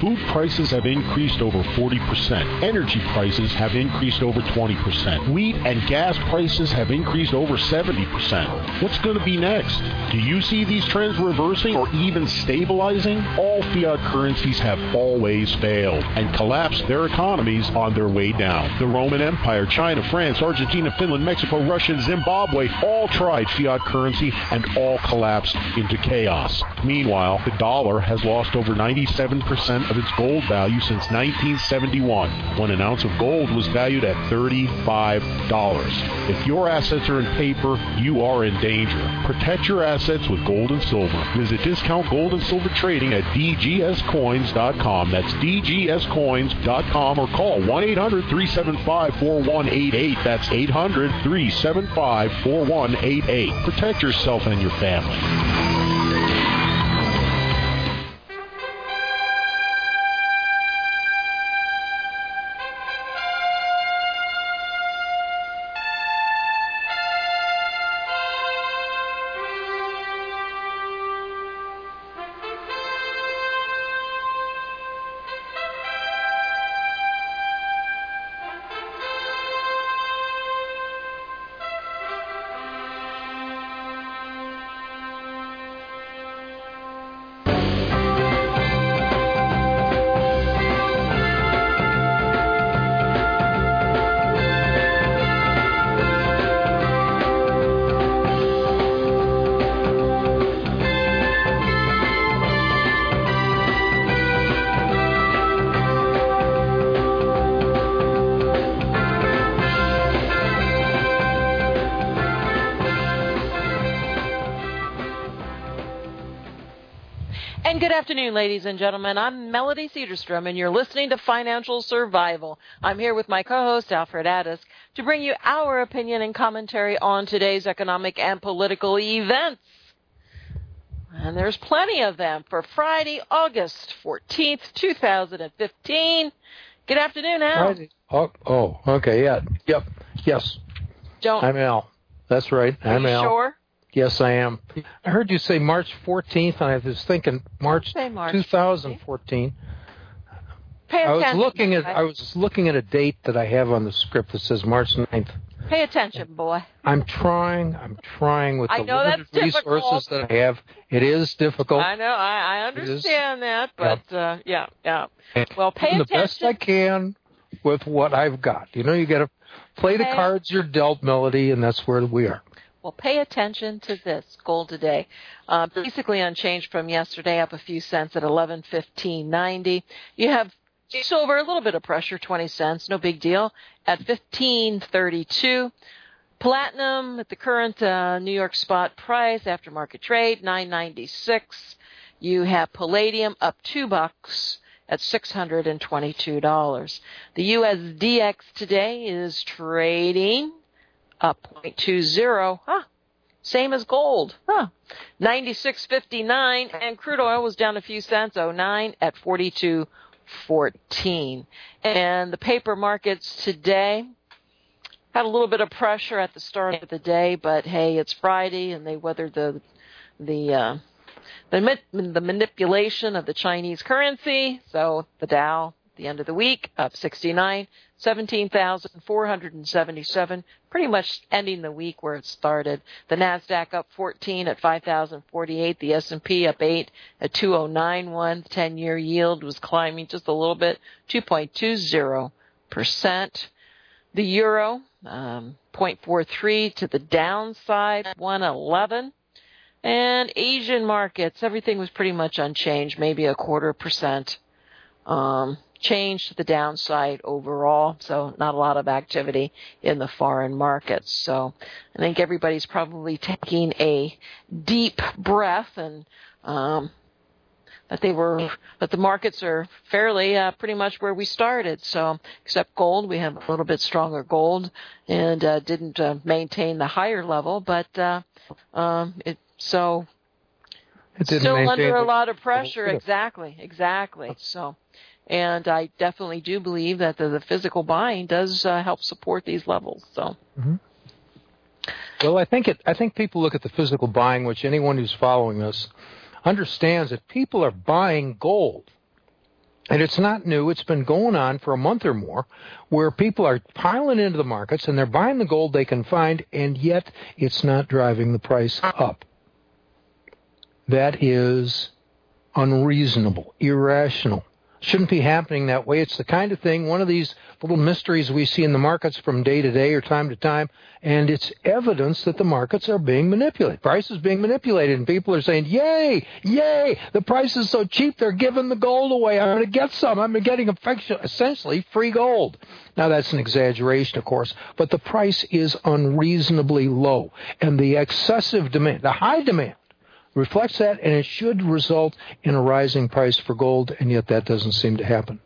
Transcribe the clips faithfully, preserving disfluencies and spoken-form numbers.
Food prices have increased over forty percent. Energy prices have increased over twenty percent. Wheat and gas prices have increased over seventy percent. What's going to be next? Do you see these trends reversing or even stabilizing? All fiat currencies have always failed and collapsed their economies on their way down. The Roman Empire, China, France, Argentina, Finland, Mexico, Russia, and Zimbabwe all tried fiat currency and all collapsed into chaos. Meanwhile, the dollar has lost over ninety-seven percent of its gold value since nineteen seventy-one, when an ounce of gold was valued at thirty-five dollars. If your assets are in paper, you are in danger. Protect your assets with gold and silver. Visit Discount Gold and Silver Trading at d g s coins dot com. That's d g s coins dot com, or call one eight hundred three seven five four one eight eight. That's eight hundred three seven five four one eight eight. Protect yourself and your family. Good afternoon, ladies and gentlemen. I'm Melody Cedarstrom, and you're listening to Financial Survival. I'm here with my co-host, Alfred Addis, to bring you our opinion and commentary on today's economic and political events. And there's plenty of them for Friday, August fourteenth, twenty fifteen. Good afternoon, Al. Friday. Oh, oh, okay, yeah, yep, yes. Don't. I'm Al. That's right, Are I'm you Al. Sure? Yes, I am. I heard you say March fourteenth, and I was thinking March, March twenty fourteen. Pay attention. I was looking at boy. I was looking at a date that I have on the script that says March ninth. Pay attention, boy. I'm trying. I'm trying with I the know limited that's resources that I have. It is difficult. I know. I, I understand that, but yeah. Uh, yeah, yeah. Well, pay doing attention. the best I can with what I've got. You know, you got to play the pay cards you're dealt, Melody, and that's where we are. Well, pay attention to this. Gold today, uh, basically unchanged from yesterday, up a few cents at eleven fifteen ninety. You have silver, a little bit of pressure, twenty cents, no big deal, at fifteen thirty-two. Platinum at the current uh, New York spot price after market trade, nine ninety-six. You have palladium up two bucks at six hundred twenty-two dollars. The U S D X today is trading up zero point two zero, huh? Same as gold, huh? ninety-six fifty-nine, and crude oil was down a few cents, oh nine at forty-two fourteen. And the paper markets today had a little bit of pressure at the start of the day, but hey, it's Friday, and they weathered the the uh, the, the manipulation of the Chinese currency. So the Dow, at the end of the week, up sixty-nine, seventeen thousand four hundred seventy-seven, pretty much ending the week where it started. The NASDAQ up fourteen at five thousand forty-eight, the S and P up eight at two thousand ninety-one, the ten-year yield was climbing just a little bit, two point two zero percent. The euro, um, zero point four three to the downside, one eleven. And Asian markets, everything was pretty much unchanged, maybe a quarter percent. Um, change to the downside overall, so not a lot of activity in the foreign markets. So I think everybody's probably taking a deep breath, and um, that they were that the markets are fairly uh, pretty much where we started. So except gold, we have a little bit stronger gold, and uh, didn't uh, maintain the higher level, but uh, um, it so it didn't still maintain under a the- lot of pressure. Exactly, exactly. So. And I definitely do believe that the, the physical buying does uh, help support these levels. So, mm-hmm. Well, I think it. I think people look at the physical buying, which anyone who's following us understands that people are buying gold. And it's not new. It's been going on for a month or more where people are piling into the markets and they're buying the gold they can find, and yet it's not driving the price up. That is unreasonable, irrational. Shouldn't be happening that way. It's the kind of thing, one of these little mysteries we see in the markets from day to day or time to time, and it's evidence that the markets are being manipulated. Price is being manipulated, and people are saying, yay, yay, the price is so cheap, they're giving the gold away. I'm going to get some. I'm getting essentially free gold. Now, that's an exaggeration, of course, but the price is unreasonably low, and the excessive demand, the high demand, reflects that, and it should result in a rising price for gold, and yet that doesn't seem to happen.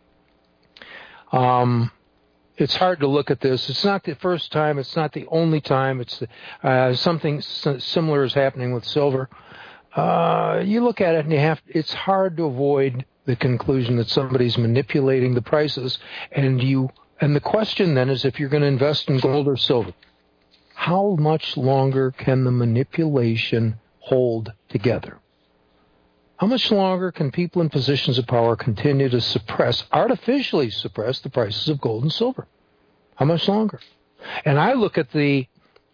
Um, it's hard to look at this. It's not the first time. It's not the only time. It's the, uh, something similar is happening with silver. Uh, you look at it, and you have. It's hard to avoid the conclusion that somebody's manipulating the prices, and you. And the question then is, if you're going to invest in gold or silver, how much longer can the manipulation hold together? How much longer can people in positions of power continue to suppress, artificially suppress, the prices of gold and silver? How much longer? And I look at the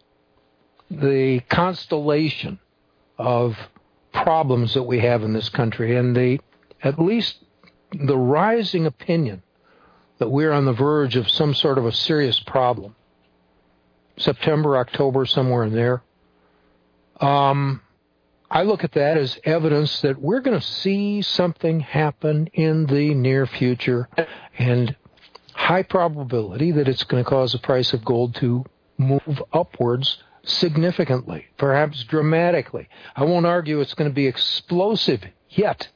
the constellation of problems that we have in this country, and the at least the rising opinion that we're on the verge of some sort of a serious problem. September, October, somewhere in there. Um. I look at that as evidence that we're going to see something happen in the near future, and high probability that it's going to cause the price of gold to move upwards significantly, perhaps dramatically. I won't argue it's going to be explosive yet,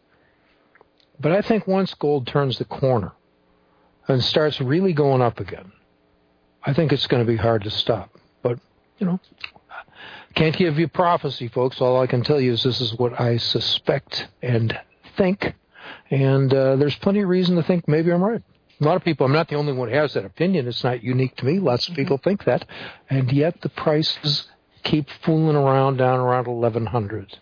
but I think once gold turns the corner and starts really going up again, I think it's going to be hard to stop. But, you know, can't give you prophecy, folks. All I can tell you is this is what I suspect and think, and uh, there's plenty of reason to think maybe I'm right. A lot of people, I'm not the only one who has that opinion. It's not unique to me. Lots of people think that, and yet the prices keep fooling around down around eleven hundred.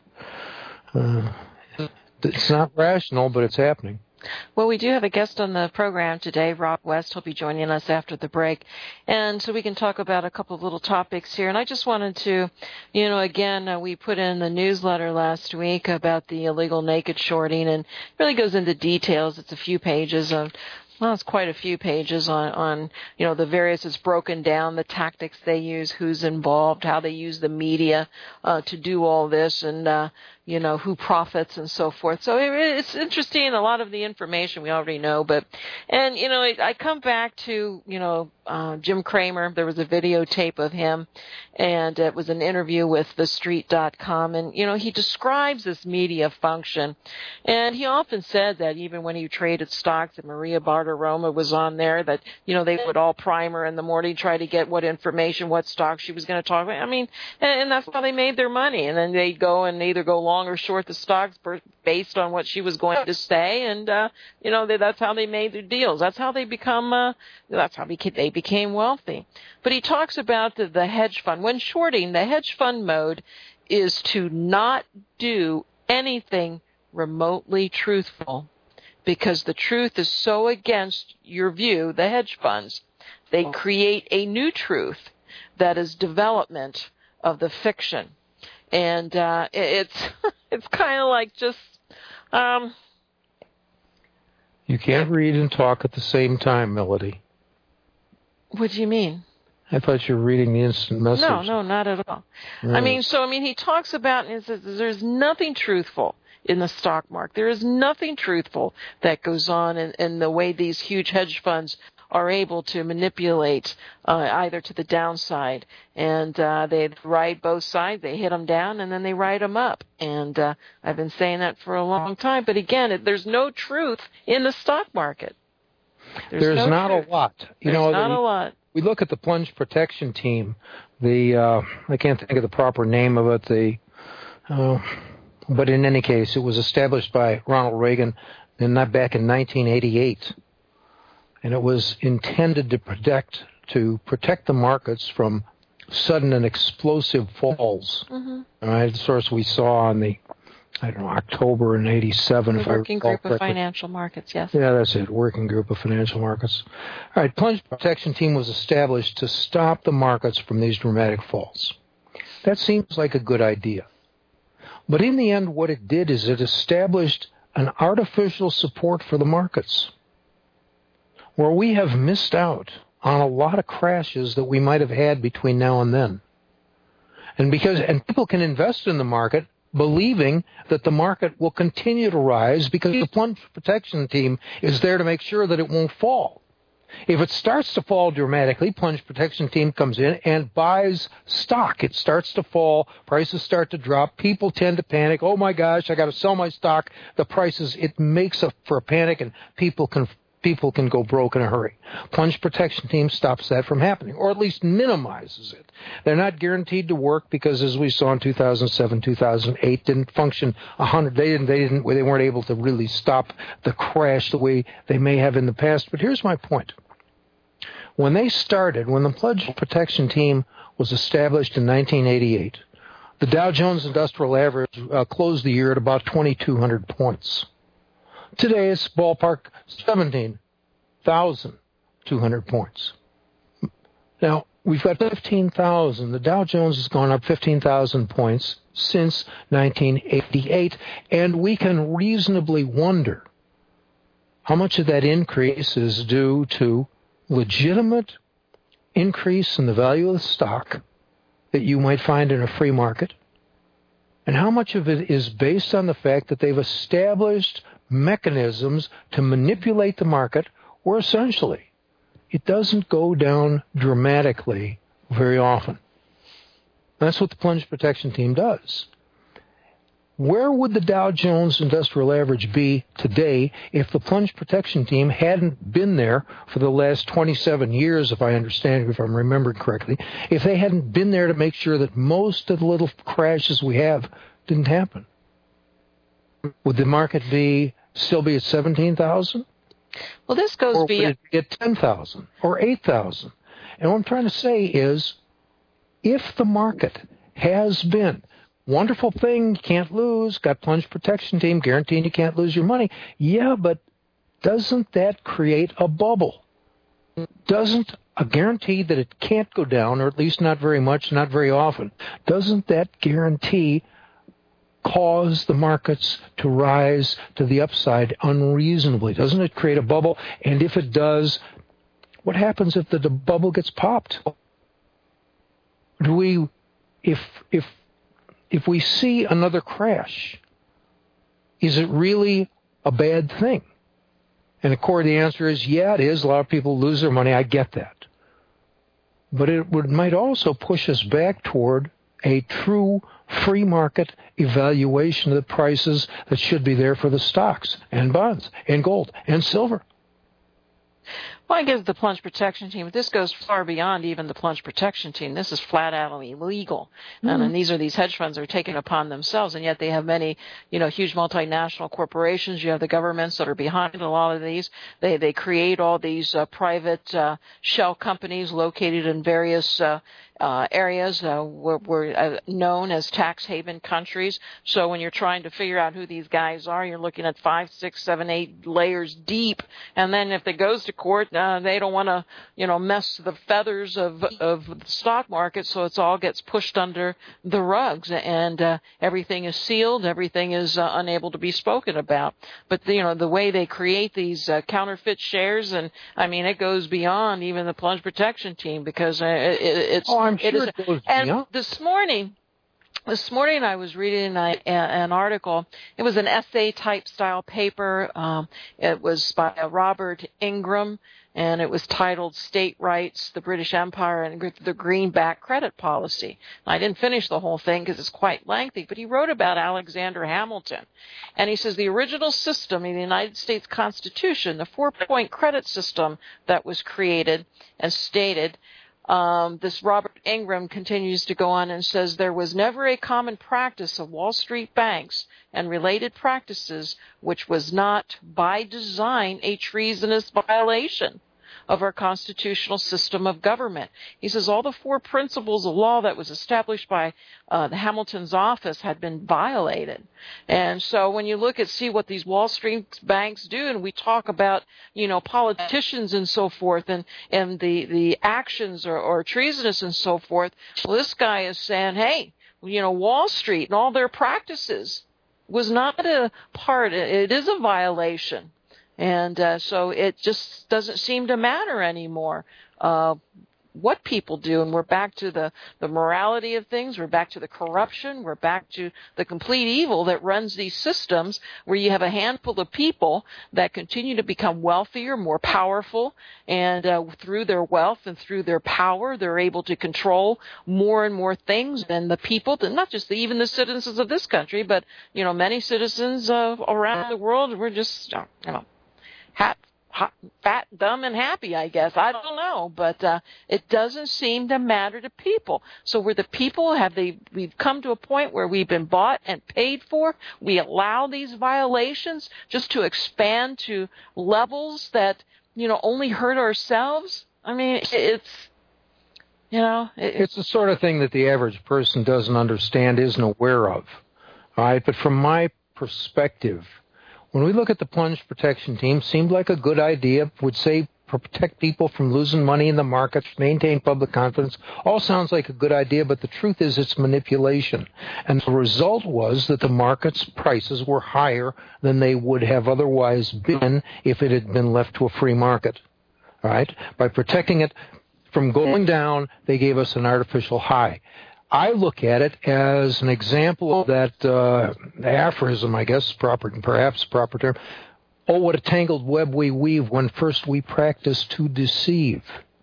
Uh, it's not rational, but it's happening. Well, we do have a guest on the program today, Rob West. He'll be joining us after the break. And so we can talk about a couple of little topics here. And I just wanted to, you know, again, uh, we put in the newsletter last week about the illegal naked shorting, and it really goes into details. It's a few pages of, well, it's quite a few pages on, on, you know, the various, it's broken down, the tactics they use, who's involved, how they use the media uh, to do all this, and, uh, you know, who profits and so forth. So it, it's interesting, a lot of the information we already know. But, and, you know, it, I come back to, you know, uh, Jim Cramer. There was a videotape of him, and it was an interview with the street dot com. And, you know, he describes this media function. And he often said that even when he traded stocks, and Maria Bartiromo was on there, that, you know, they would all prime her in the morning, try to get what information, what stock she was going to talk about. I mean, and, and that's how they made their money. And then they'd go and either go long or short the stocks based on what she was going to say, and uh, you know they, that's how they made their deals. That's how they become. Uh, that's how they became wealthy. But he talks about the, the hedge fund. When shorting, the hedge fund mode is to not do anything remotely truthful, because the truth is so against your view. The hedge funds, they create a new truth that is development of the fiction. And uh, it's it's kind of like just... Um, you can't read and talk at the same time, Melody. What do you mean? I thought you were reading the instant message. No, no, not at all. Right. I mean, so, I mean, he talks about, and he says there's nothing truthful in the stock market. There is nothing truthful that goes on in, in the way these huge hedge funds are able to manipulate uh, either to the downside, and uh, they ride both sides. They hit them down, and then they ride them up. And uh, I've been saying that for a long time. But again, it, there's no truth in the stock market. There's, there's no not truth. a lot. You there's know, not the, a lot. We look at the plunge protection team. The uh, I can't think of the proper name of it. The uh, but in any case, it was established by Ronald Reagan, and not back in nineteen eighty-eight. And it was intended to protect to protect the markets from sudden and explosive falls. Mm-hmm. All right, the source we saw on the I don't know, October in eighty-seven. The if Working I recall Group correctly. of Financial Markets, yes. Yeah, that's it, Working Group of Financial Markets. All right, Plunge Protection Team was established to stop the markets from these dramatic falls. That seems like a good idea. But in the end, what it did is it established an artificial support for the markets, where we have missed out on a lot of crashes that we might have had between now and then. And because and people can invest in the market believing that the market will continue to rise because the Plunge Protection Team is there to make sure that it won't fall. If it starts to fall dramatically, Plunge Protection Team comes in and buys stock. It starts to fall, prices start to drop, people tend to panic. Oh my gosh, I got to sell my stock. The prices, it makes up for a panic, and people can people can go broke in a hurry. Plunge Protection Team stops that from happening, or at least minimizes it. They're not guaranteed to work because, as we saw in two thousand seven, two thousand eight, didn't function a hundred. They didn't. They didn't. They weren't able to really stop the crash the way they may have in the past. But here's my point: when they started, when the Plunge Protection Team was established in nineteen eighty-eight, the Dow Jones Industrial Average uh, closed the year at about twenty-two hundred points. Today, it's ballpark seventeen thousand two hundred points. Now, we've got fifteen thousand. The Dow Jones has gone up fifteen thousand points since nineteen eighty-eight, and we can reasonably wonder how much of that increase is due to legitimate increase in the value of the stock that you might find in a free market, and how much of it is based on the fact that they've established mechanisms to manipulate the market, where essentially it doesn't go down dramatically very often. That's what the Plunge Protection Team does. Where would the Dow Jones Industrial Average be today if the Plunge Protection Team hadn't been there for the last twenty-seven years, if I understand, if I'm remembering correctly, if they hadn't been there to make sure that most of the little crashes we have didn't happen? Would the market be still be at seventeen thousand? Well, this goes or beyond. Would it be at ten thousand or eight thousand? And what I'm trying to say is, if the market has been wonderful thing, can't lose, got Plunge Protection Team guaranteeing you can't lose your money, yeah, but doesn't that create a bubble? Doesn't a guarantee that it can't go down, or at least not very much, not very often, doesn't that guarantee cause the markets to rise to the upside unreasonably? Doesn't it create a bubble? And if it does, what happens if the, the bubble gets popped? Do we, if if if we see another crash, is it really a bad thing? And of course, the answer is yeah, it is. A lot of people lose their money. I get that, but it would might also push us back toward a true free market evaluation of the prices that should be there for the stocks and bonds and gold and silver. Well, I give the Plunge Protection Team, but this goes far beyond even the Plunge Protection Team. This is flat out illegal. Mm-hmm. And, and these are these hedge funds that are taking it upon themselves, and yet they have many, you know, huge multinational corporations. You have the governments that are behind a lot of these. They they create all these uh, private uh, shell companies located in various uh, uh, areas uh, were, were uh, known as tax haven countries. So when you're trying to figure out who these guys are, you're looking at five, six, seven, eight layers deep. And then if it goes to court, uh, they don't want to, you know, mess the feathers of of the stock market, so it all gets pushed under the rugs, and uh, everything is sealed, everything is uh, unable to be spoken about. But the, you know, the way they create these uh, counterfeit shares, and I mean, it goes beyond even the Plunge Protection Team, because uh, it, it's. Oh, I'm sure it, is, it goes and beyond. this morning. This morning I was reading a, a, an article. It was an essay-type style paper. Um, it was by Robert Ingram, and it was titled State Rights, the British Empire, and the Greenback Credit Policy. I didn't finish the whole thing because it's quite lengthy, but he wrote about Alexander Hamilton. And he says the original system in the United States Constitution, the four-point credit system that was created and stated, Um, this Robert Ingram continues to go on and says there was never a common practice of Wall Street banks and related practices which was not by design a treasonous violation of our constitutional system of government. He says all the four principles of law that was established by uh, the Hamilton's office had been violated. And so when you look at, see what these Wall Street banks do, and we talk about, you know, politicians and so forth, and, and the, the actions or, or treasonous and so forth, well, this guy is saying, hey, you know, Wall Street and all their practices was not a part, it is a violation. And uh, so it just doesn't seem to matter anymore uh, what people do. And we're back to the, the morality of things. We're back to the corruption. We're back to the complete evil that runs these systems, where you have a handful of people that continue to become wealthier, more powerful, and uh, through their wealth and through their power, they're able to control more and more things than the people, not just the, even the citizens of this country, but, you know, many citizens uh, around the world. We're just, you know, hat, hot, fat, dumb, and happy, I guess. I don't know, but uh, it doesn't seem to matter to people. So where the people have they, we've come to a point where we've been bought and paid for. We allow these violations just to expand to levels that, you know, only hurt ourselves. I mean, it's, you know, it, it's the sort of thing that the average person doesn't understand, isn't aware of. All right, but from my perspective, when we look at the plunge protection team, seemed like a good idea, would say protect people from losing money in the markets, maintain public confidence. All sounds like a good idea, but the truth is it's manipulation. And the result was that the market's prices were higher than they would have otherwise been if it had been left to a free market. All right? By protecting it from going down, they gave us an artificial high. I look at it as an example of that uh, aphorism, I guess, proper, perhaps proper term. Oh, what a tangled web we weave when first we practice to deceive.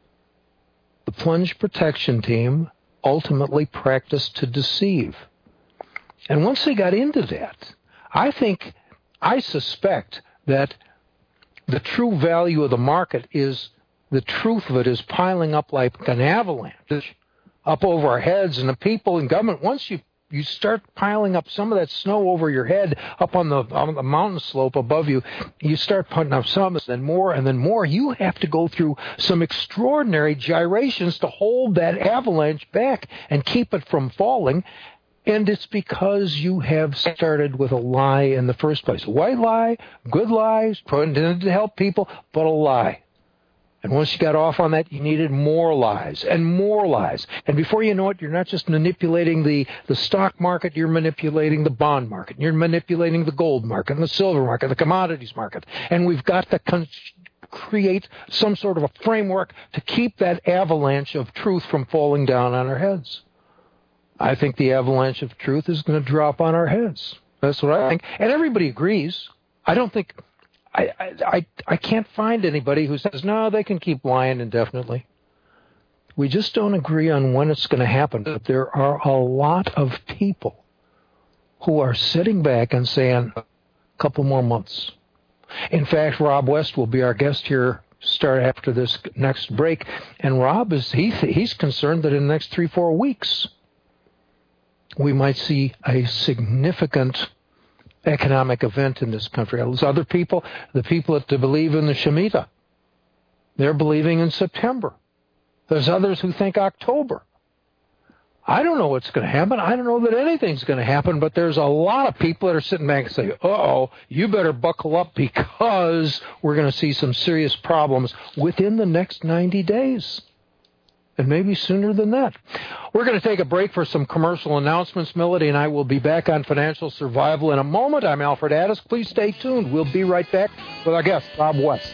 The plunge protection team ultimately practiced to deceive. And once they got into that, I think, I suspect that the true value of the market is, the truth of it is piling up like an avalanche up over our heads, and the people in government, once you you start piling up some of that snow over your head up on the on the mountain slope above you, you start putting up some, and then more, and then more. You have to go through some extraordinary gyrations to hold that avalanche back and keep it from falling, and it's because you have started with a lie in the first place. A white lie, good lies, intended to help people, but a lie. And once you got off on that, you needed more lies and more lies. And before you know it, you're not just manipulating the, the stock market, you're manipulating the bond market. You're manipulating the gold market and the silver market, the commodities market. And we've got to con- create some sort of a framework to keep that avalanche of truth from falling down on our heads. I think the avalanche of truth is going to drop on our heads. That's what I think. And everybody agrees. I don't think... I, I I can't find anybody who says, no, they can keep lying indefinitely. We just don't agree on when it's going to happen. But there are a lot of people who are sitting back and saying, a couple more months. In fact, Rob West will be our guest here start after this next break. And Rob, is he he's concerned that in the next three, four weeks, we might see a significant economic event in this country. There's other people, the people that believe in the Shemitah, they're believing in September. There's others who think October. I don't know what's going to happen. I don't know that anything's going to happen, but there's a lot of people that are sitting back and say, uh-oh, you better buckle up because we're going to see some serious problems within the next ninety days. And maybe sooner than that. We're going to take a break for some commercial announcements. Melody and I will be back on Financial Survival in a moment. I'm Alfred Addis. Please stay tuned. We'll be right back with our guest, Rob West.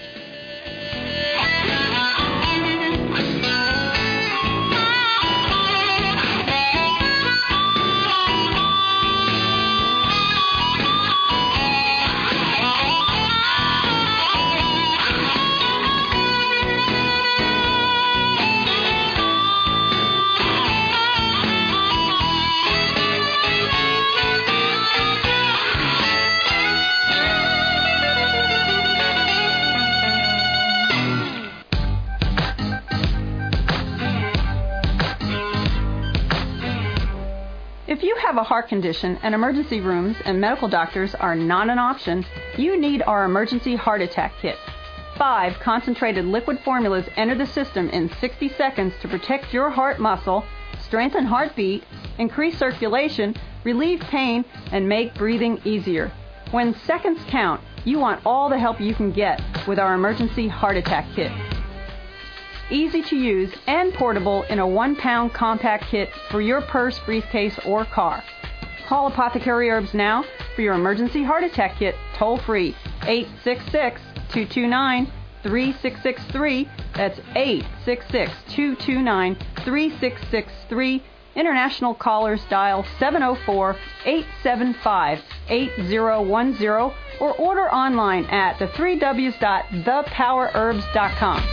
If you have a heart condition and emergency rooms and medical doctors are not an option, you need our emergency heart attack kit. Five concentrated liquid formulas enter the system in sixty seconds to protect your heart muscle, strengthen heartbeat, increase circulation, relieve pain, and make breathing easier. When seconds count, you want all the help you can get with our emergency heart attack kit. Easy to use and portable in a one-pound compact kit for your purse, briefcase, or car. Call Apothecary Herbs now for your emergency heart attack kit toll-free, eight six six, two two nine, three six six three. That's eight six six, two two nine, three six six three. International callers dial seven oh four, eight seven five, eight oh one oh or order online at the three w's dot the power herbs dot com.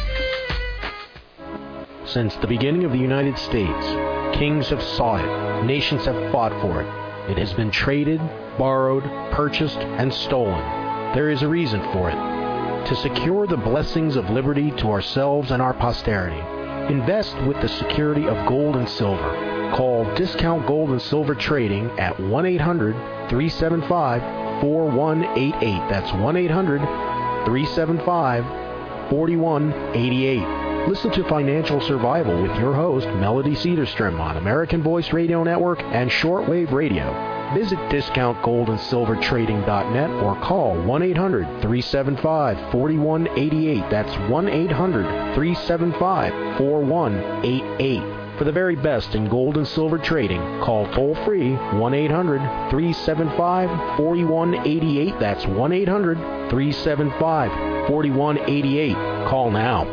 Since the beginning of the United States, kings have sought it, nations have fought for it. It has been traded, borrowed, purchased, and stolen. There is a reason for it. To secure the blessings of liberty to ourselves and our posterity, invest with the security of gold and silver. Call Discount Gold and Silver Trading at one eight hundred, three seven five, four one eight eight. That's one eight hundred, three seven five, four one eight eight. Listen to Financial Survival with your host, Melody Cedarstrom, on American Voice Radio Network and Shortwave Radio. Visit discount gold and silver trading dot net or call one eight hundred, three seven five, four one eight eight. That's one eight hundred, three seven five, four one eight eight. For the very best in gold and silver trading, call toll-free one eight hundred, three seven five, four one eight eight. That's one eight hundred, three seven five, four one eight eight. Call now.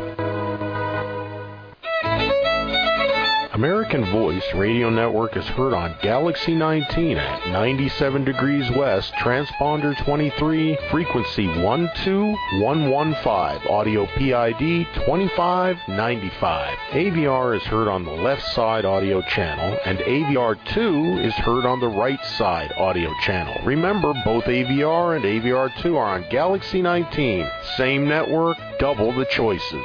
American Voice Radio Network is heard on Galaxy nineteen at ninety-seven degrees west, transponder twenty-three, frequency one two one one five, audio P I D twenty-five ninety-five. A V R is heard on the left side audio channel, and A V R two is heard on the right side audio channel. Remember, both A V R and A V R two are on Galaxy nineteen. Same network, double the choices.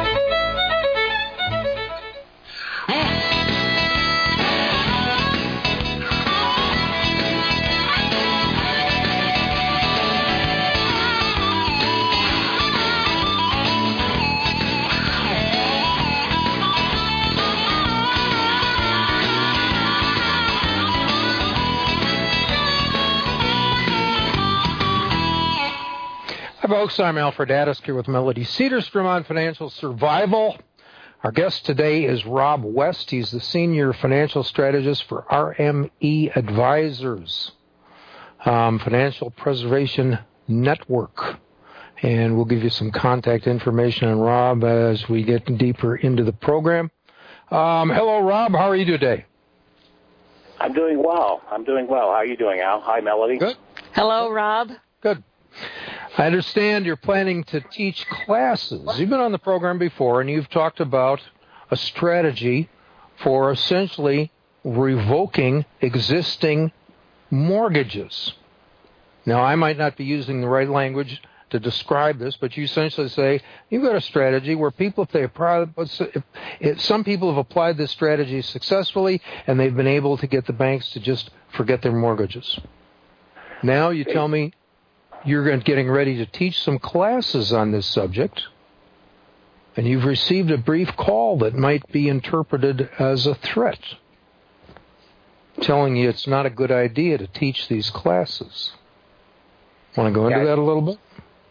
Hi, folks. I'm Alfred Addisk here with Melody Cedarstrom on Financial Survival. Our guest today is Rob West. He's the Senior Financial Strategist for R M E Advisors, um, Financial Preservation Network. And we'll give you some contact information on Rob as we get deeper into the program. Um, hello, Rob. How are you today? I'm doing well. I'm doing well. How are you doing, Al? Hi, Melody. Good. Hello, Rob. Good. I understand you're planning to teach classes. You've been on the program before, and you've talked about a strategy for essentially revoking existing mortgages. Now, I might not be using the right language to describe this, but you essentially say you've got a strategy where people, if they apply, if, if some people have applied this strategy successfully, and they've been able to get the banks to just forget their mortgages. Now you tell me you're getting ready to teach some classes on this subject, and you've received a brief call that might be interpreted as a threat, telling you it's not a good idea to teach these classes. Want to go into yeah, that a little bit?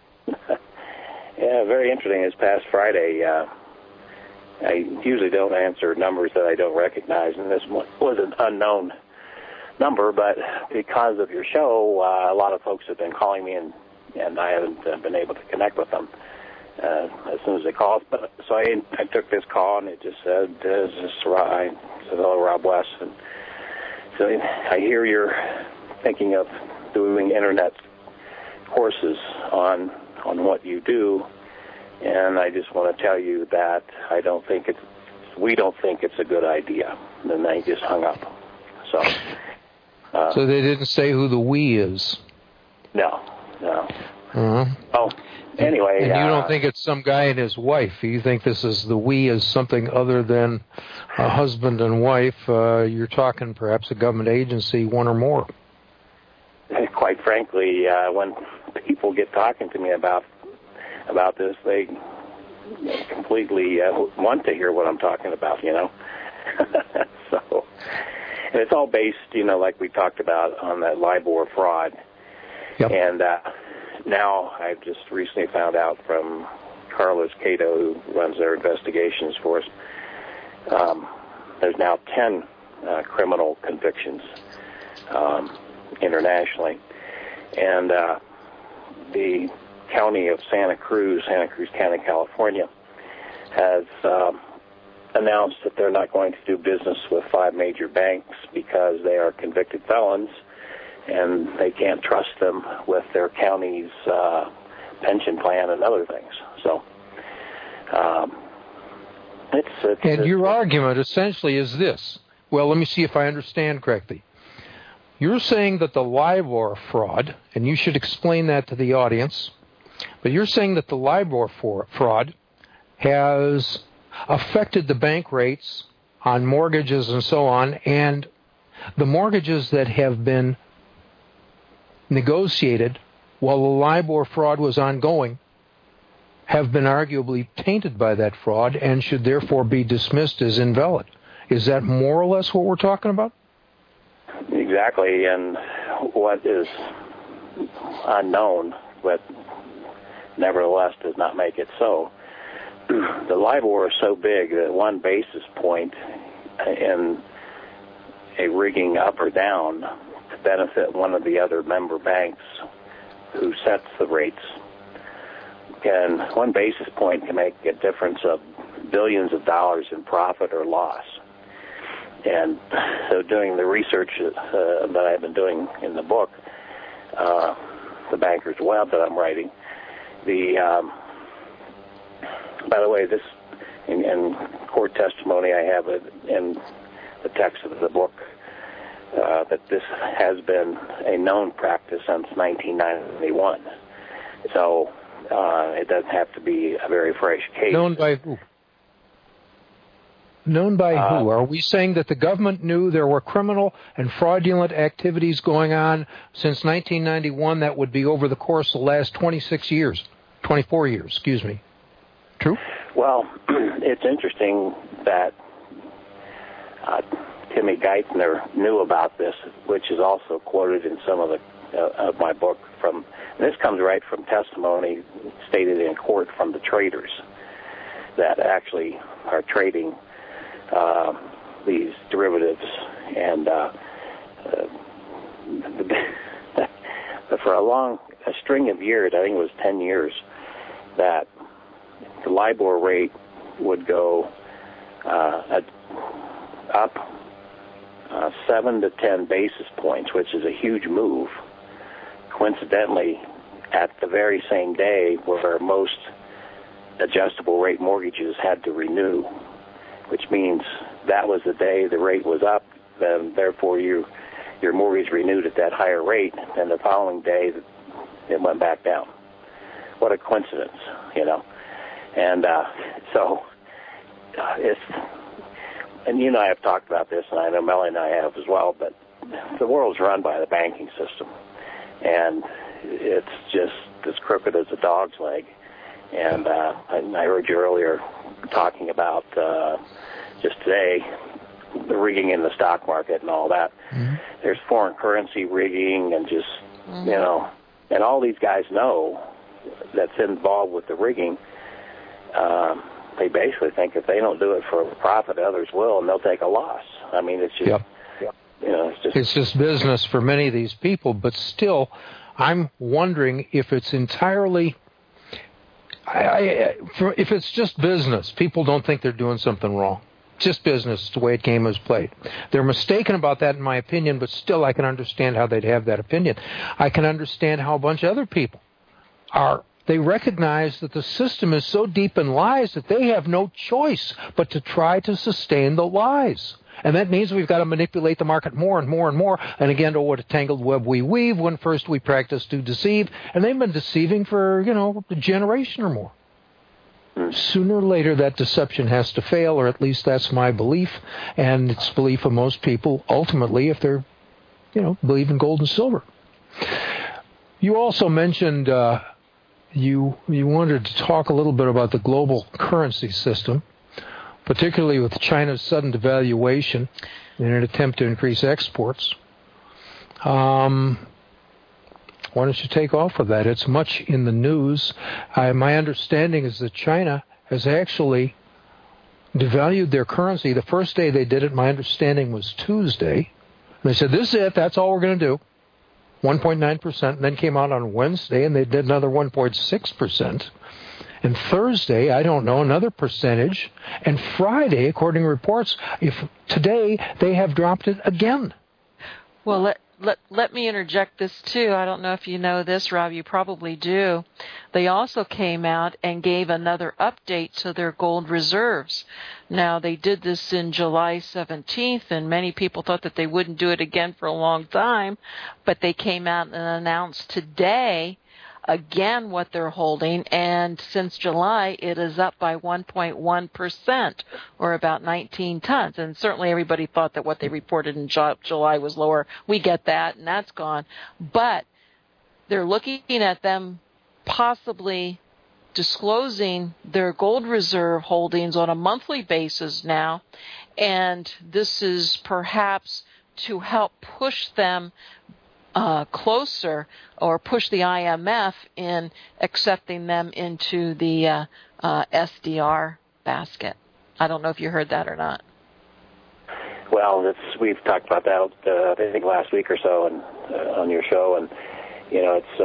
Yeah, very interesting. This past Friday, uh, I usually don't answer numbers that I don't recognize, and this was an unknown number, but because of your show, uh, a lot of folks have been calling me, and, and I haven't uh, been able to connect with them uh, as soon as they called. But so I, I took this call, and it just said, "Is this Rob?" I said, "Hello, Rob West." And so I hear you're thinking of doing internet courses on on what you do, and I just want to tell you that I don't think it's we don't think it's a good idea. And then they just hung up. So. Uh, so they didn't say who the we is? No, no. Uh-huh. Oh, anyway. And you uh, don't think it's some guy and his wife. You think this is the we is something other than a husband and wife. Uh, you're talking perhaps a government agency, one or more. Quite frankly, uh, when people get talking to me about about this, they completely uh, want to hear what I'm talking about, you know. So, and it's all based, you know, like we talked about, on that LIBOR fraud. Yep. And uh, now I've just recently found out from Carlos Cato, who runs their investigations for us, um, there's now ten uh, criminal convictions um, internationally. And uh, the county of Santa Cruz, Santa Cruz County, California, has um, announced that they're not going to do business with five major banks because they are convicted felons, and they can't trust them with their county's uh, pension plan and other things. So, um, it's, it's and it's, your argument essentially is this. Well, let me see if I understand correctly. You're saying that the LIBOR fraud, and you should explain that to the audience, but you're saying that the LIBOR for, fraud has affected the bank rates on mortgages and so on, and the mortgages that have been negotiated while the LIBOR fraud was ongoing have been arguably tainted by that fraud and should therefore be dismissed as invalid. Is that more or less what we're talking about? Exactly, and what is unknown, but nevertheless does not make it so. The LIBOR is so big that one basis point in a rigging up or down to benefit one of the other member banks who sets the rates, can one basis point can make a difference of billions of dollars in profit or loss. And so doing the research uh, that I've been doing in the book, uh, The Banker's Web that I'm writing, the um, by the way, this in, in court testimony I have it in the text of the book uh, that this has been a known practice since nineteen ninety-one. So uh, it doesn't have to be a very fresh case. Known by who? Known by uh, who? Are we saying that the government knew there were criminal and fraudulent activities going on since nineteen ninety-one that would be over the course of the last twenty-six years, twenty-four years, excuse me? True? Well, it's interesting that uh, Timmy Geithner knew about this, which is also quoted in some of the uh, of my book. From and this comes right from testimony stated in court from the traders that actually are trading uh, these derivatives, and uh, uh, for a long a string of years, I think it was ten years, that the LIBOR rate would go uh, up uh, seven to ten basis points, which is a huge move. Coincidentally, at the very same day where most adjustable rate mortgages had to renew, which means that was the day the rate was up, then therefore you, your mortgage renewed at that higher rate, and the following day it went back down. What a coincidence, you know. And uh, so uh, it's, and you and I have talked about this, and I know Melanie and I have as well, but the world's run by the banking system, and it's just as crooked as a dog's leg. And uh, I, I heard you earlier talking about uh, just today the rigging in the stock market and all that. Mm-hmm. There's foreign currency rigging and just, mm-hmm. you know, and all these guys know that's involved with the rigging. Uh, they basically think if they don't do it for a profit, others will, and they'll take a loss. I mean, it's just, yep. you know, it's just... It's just business for many of these people, but still, I'm wondering if it's entirely... I, I, for, if it's just business, people don't think they're doing something wrong. Just business, the way the game is played. They're mistaken about that, in my opinion, but still I can understand how they'd have that opinion. I can understand how a bunch of other people are... They recognize that the system is so deep in lies that they have no choice but to try to sustain the lies. And that means we've got to manipulate the market more and more and more. And again, oh, what a tangled web we weave when first we practice to deceive. And they've been deceiving for, you know, a generation or more. Sooner or later, that deception has to fail, or at least that's my belief. And it's the belief of most people, ultimately, if they're, you know, believe in gold and silver. You also mentioned... Uh, you you wanted to talk a little bit about the global currency system, particularly with China's sudden devaluation in an attempt to increase exports. Um, why don't you take off with that? It's much in the news. I, my understanding is that China has actually devalued their currency. The first day they did it, my understanding was Tuesday. They said, this is it, that's all we're going to do. one point nine percent, and then came out on Wednesday, and they did another one point six percent. And Thursday, I don't know, another percentage. And Friday, according to reports, if today they have dropped it again. Well, let, let, let me interject this, too. I don't know if you know this, Rob. You probably do. They also came out and gave another update to their gold reserves. Now, they did this in July seventeenth, and many people thought that they wouldn't do it again for a long time. But they came out and announced today again what they're holding, and since July it is up by one point one percent, or about nineteen tons. And certainly everybody thought that what they reported in July was lower. We get that, and that's gone. But they're looking at them possibly disclosing their gold reserve holdings on a monthly basis now, and this is perhaps to help push them Uh, closer, or push the I M F in accepting them into the uh, uh, S D R basket. I don't know if you heard that or not. Well, it's, we've talked about that uh, I think last week or so, and uh, on your show, and you know it's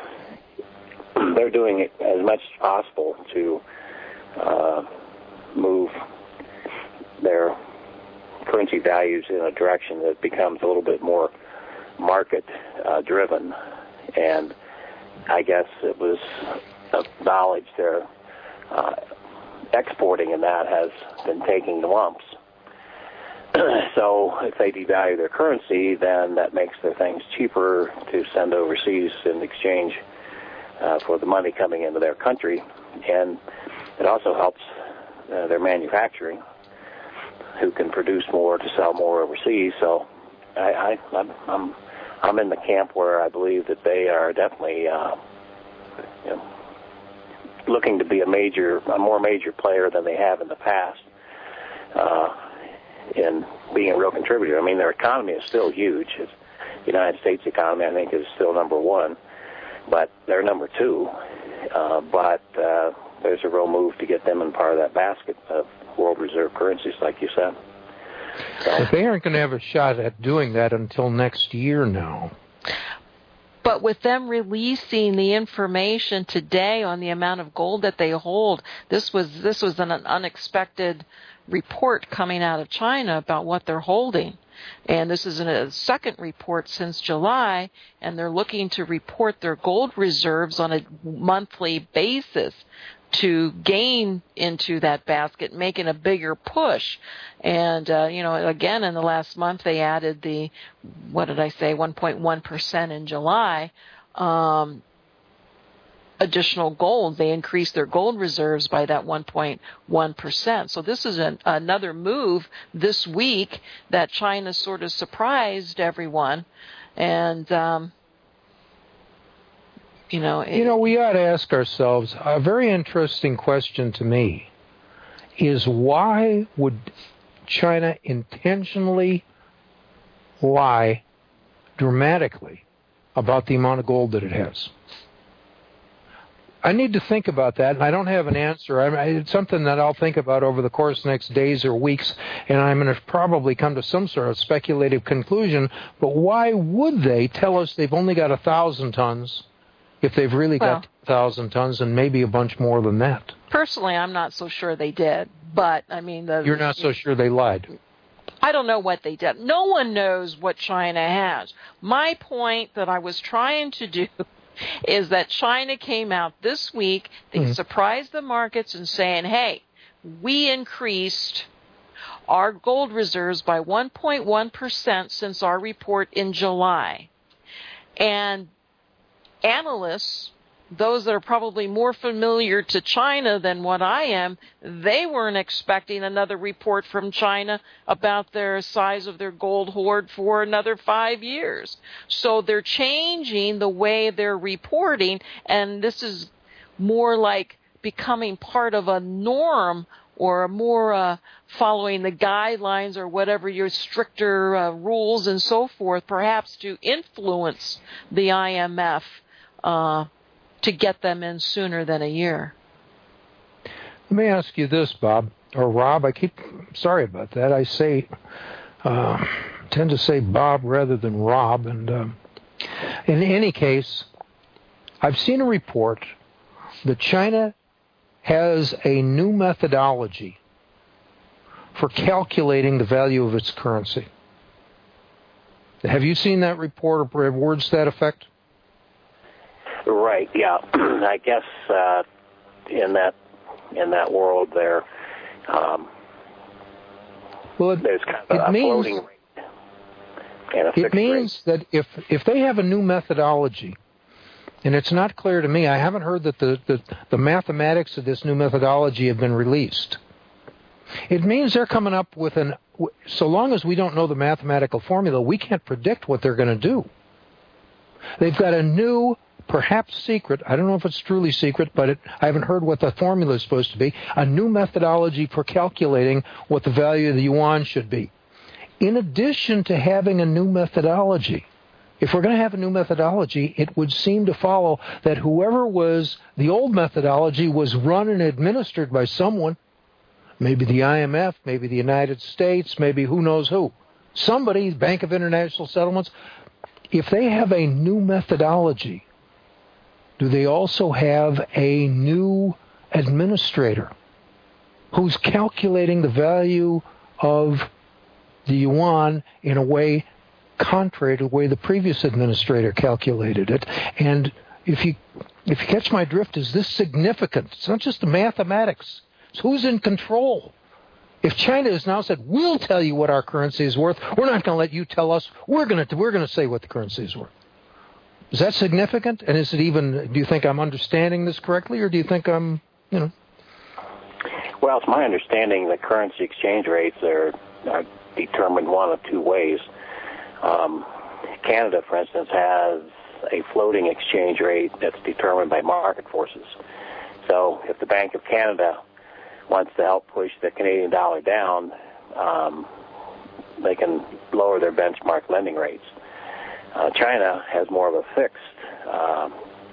uh, they're doing it as much as possible to uh, move their currency values in a direction that becomes a little bit more market uh, driven, and I guess it was acknowledged their uh, exporting in that has been taking lumps. So if they devalue their currency, then that makes their things cheaper to send overseas in exchange uh, for the money coming into their country, and it also helps uh, their manufacturing, who can produce more to sell more overseas. So I, I, I'm, I'm I'm in the camp where I believe that they are definitely uh, you know, looking to be a major, a more major player than they have in the past uh, in being a real contributor. I mean, their economy is still huge. It's, the United States economy, I think, is still number one, but they're number two. Uh, but uh, there's a real move to get them in part of that basket of world reserve currencies, like you said. So. But they aren't going to have a shot at doing that until next year now. But with them releasing the information today on the amount of gold that they hold, this was this was an unexpected report coming out of China about what they're holding. And this is a second report since July, and they're looking to report their gold reserves on a monthly basis to gain into that basket, making a bigger push. And, uh, you know, again, in the last month, they added the, what did I say, one point one percent in July, um, additional gold. They increased their gold reserves by that one point one percent. So this is an, another move this week that China sort of surprised everyone. And, um, You know, it, you know, we ought to ask ourselves, a very interesting question to me is, why would China intentionally lie dramatically about the amount of gold that it has? I need to think about that, and I don't have an answer. I mean, it's something that I'll think about over the course of the next days or weeks, and I'm going to probably come to some sort of speculative conclusion. But why would they tell us they've only got a thousand tons if they've really well, got a thousand tons and maybe a bunch more than that? Personally, I'm not so sure they did. But, I mean... the You're not so sure they lied? I don't know what they did. No one knows what China has. My point that I was trying to do is that China came out this week, they mm-hmm. surprised the markets in saying, hey, we increased our gold reserves by one point one percent since our report in July. And analysts, those that are probably more familiar to China than what I am, they weren't expecting another report from China about their size of their gold hoard for another five years. So they're changing the way they're reporting, and this is more like becoming part of a norm or more uh, following the guidelines or whatever your stricter uh, rules and so forth, perhaps to influence the I M F uh, to get them in sooner than a year. Let me ask you this, Bob, or Rob. I keep, sorry about that. I say, uh, tend to say Bob rather than Rob. And um, in any case, I've seen a report that China has a new methodology for calculating the value of its currency. Have you seen that report or words to that effect? Right. Yeah. I guess uh, in that in that world there, um, well, it, there's kind of it a means, floating rate and a fixed It means rate. that if if they have a new methodology, and it's not clear to me, I haven't heard that the, the, the mathematics of this new methodology have been released. It means they're coming up with an, so long as we don't know the mathematical formula, we can't predict what they're going to do. They've got a new, perhaps secret, I don't know if it's truly secret, but it, I haven't heard what the formula is supposed to be, a new methodology for calculating what the value of the yuan should be. In addition to having a new methodology, if we're going to have a new methodology, it would seem to follow that whoever was the old methodology was run and administered by someone, maybe the I M F, maybe the United States, maybe who knows who. Somebody, Bank of International Settlements. If they have a new methodology, do they also have a new administrator who's calculating the value of the yuan in a way contrary to the way the previous administrator calculated it? And if you if you catch my drift, is this significant? It's not just the mathematics. It's who's in control. If China has now said, we'll tell you what our currency is worth, we're not going to let you tell us, we're going to we're going to say what the currency is worth. Is that significant? And is it even, do you think I'm understanding this correctly, or do you think I'm, you know? Well, it's my understanding that currency exchange rates are, are determined one of two ways. Um, Canada, for instance, has a floating exchange rate that's determined by market forces. So if the Bank of Canada wants to help push the Canadian dollar down, um, they can lower their benchmark lending rates. Uh, China has more of a fixed uh,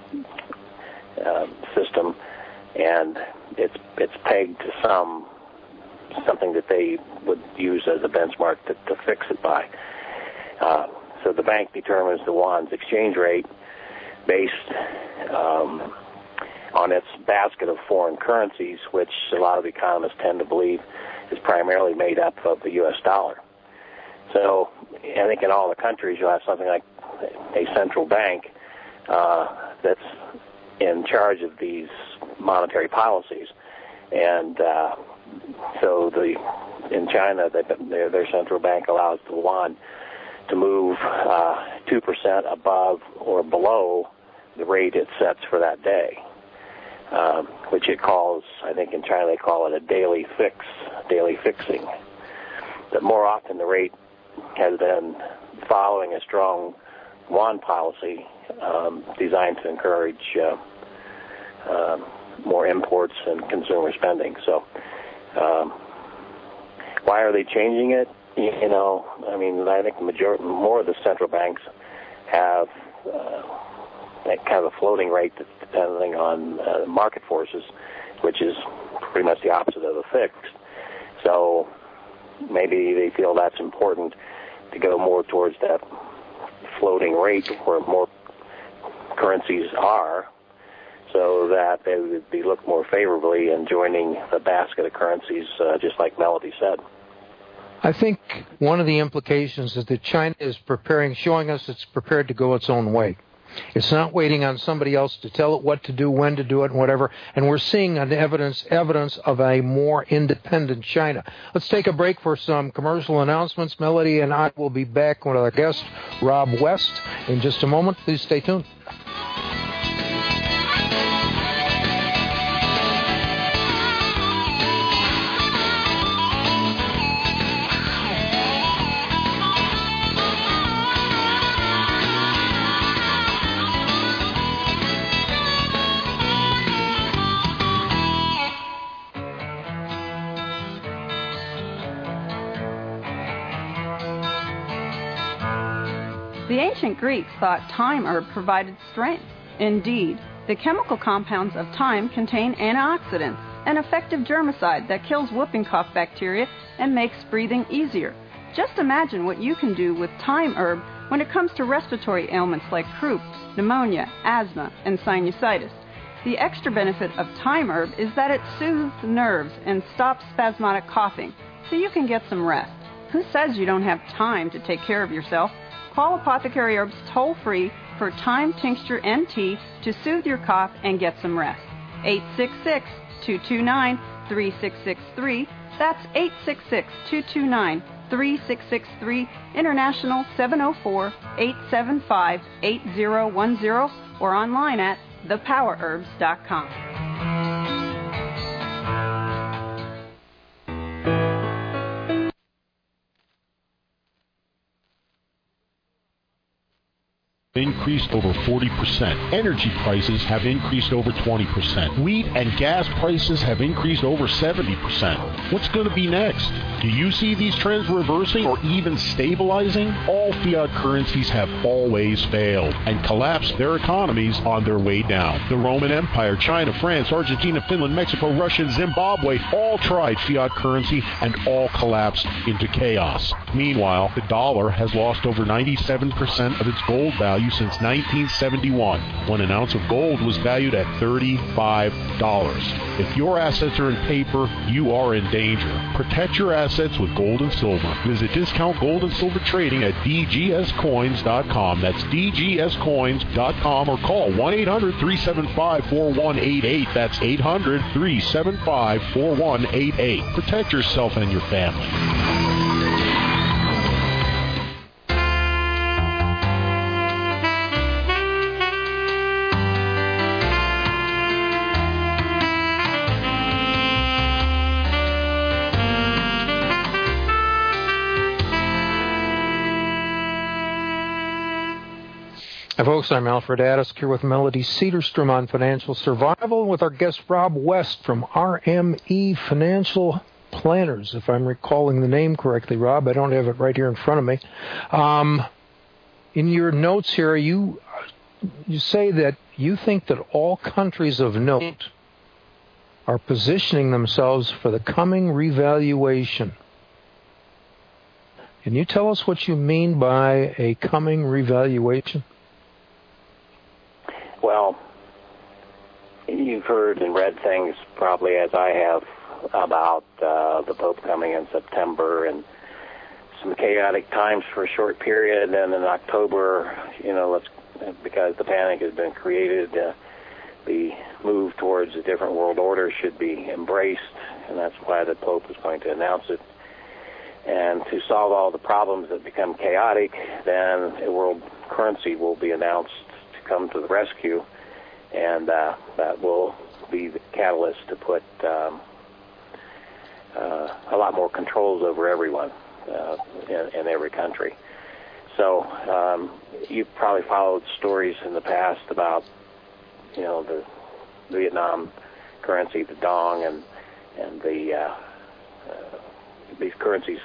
uh, system, and it's it's pegged to some something that they would use as a benchmark to, to fix it by. Uh, so the bank determines the yuan's exchange rate based um, on its basket of foreign currencies, which a lot of economists tend to believe is primarily made up of the U S dollar. So I think in all the countries you'll have something like a central bank uh, that's in charge of these monetary policies. And uh, so the in China, their, their central bank allows the yuan to move uh, two percent above or below the rate it sets for that day, um, which it calls, I think in China they call it a daily fix, daily fixing. But more often the rate has been following a strong yuan policy um, designed to encourage uh, uh, more imports and consumer spending. So um, why are they changing it? You know, I mean, I think the majority, more of the central banks have uh, that kind of a floating rate that's depending on uh, market forces, which is pretty much the opposite of a fixed. So maybe they feel that's important to go more towards that floating rate where more currencies are, so that they would be looked more favorably in joining the basket of currencies, uh, just like Melody said. I think one of the implications is that China is preparing, showing us it's prepared to go its own way. It's not waiting on somebody else to tell it what to do, when to do it, and whatever. And we're seeing an evidence evidence of a more independent China. Let's take a break for some commercial announcements. Melody and I will be back with our guest, Rob West, in just a moment. Please stay tuned. The ancient Greeks thought thyme herb provided strength. Indeed, the chemical compounds of thyme contain antioxidants, an effective germicide that kills whooping cough bacteria and makes breathing easier. Just imagine what you can do with thyme herb when it comes to respiratory ailments like croup, pneumonia, asthma, and sinusitis. The extra benefit of thyme herb is that it soothes nerves and stops spasmodic coughing, so you can get some rest. Who says you don't have time to take care of yourself? Call Apothecary Herbs toll-free for thyme tincture and tea to soothe your cough and get some rest. eight six six, two two nine, three six six three. That's eight six six, two two nine, three six six three. International seven oh four, eight seven five, eight oh one oh or online at the power herbs dot com. Increased over forty percent. Energy prices have increased over twenty percent. Wheat and gas prices have increased over seventy percent. What's going to be next? Do you see these trends reversing or even stabilizing? All fiat currencies have always failed and collapsed their economies on their way down. The Roman Empire, China, France, Argentina, Finland, Mexico, Russia, and Zimbabwe all tried fiat currency and all collapsed into chaos. Meanwhile, the dollar has lost over ninety-seven percent of its gold value since nineteen seventy-one, when an ounce of gold was valued at thirty-five dollars. If your assets are in paper, you are in danger. Protect your assets with gold and silver. Visit Discount Gold and Silver Trading at d g s coins dot com. That's d g s coins dot com, or call one eight hundred, three seven five, four one eight eight. That's eight hundred, three seven five, four one eight eight. Protect yourself and your family. Hi, folks. I'm Alfred Addis here with Melody Cedarstrom on Financial Survival with our guest Rob West from R M E Financial Planners, if I'm recalling the name correctly, Rob. I don't have it right here in front of me. Um, in your notes here, you you say that you think that all countries of note are positioning themselves for the coming revaluation. Can you tell us what you mean by a coming revaluation? Well, you've heard and read things probably as I have about uh, the Pope coming in September and some chaotic times for a short period, and in October, you know, let's, because the panic has been created, uh, the move towards a different world order should be embraced, and that's why the Pope is going to announce it. And to solve all the problems that become chaotic, then a world currency will be announced come to the rescue, and uh, that will be the catalyst to put um, uh, a lot more controls over everyone uh, in, in every country. So um, you've probably followed stories in the past about, you know, the Vietnam currency, the dong, and and the uh, uh, these currencies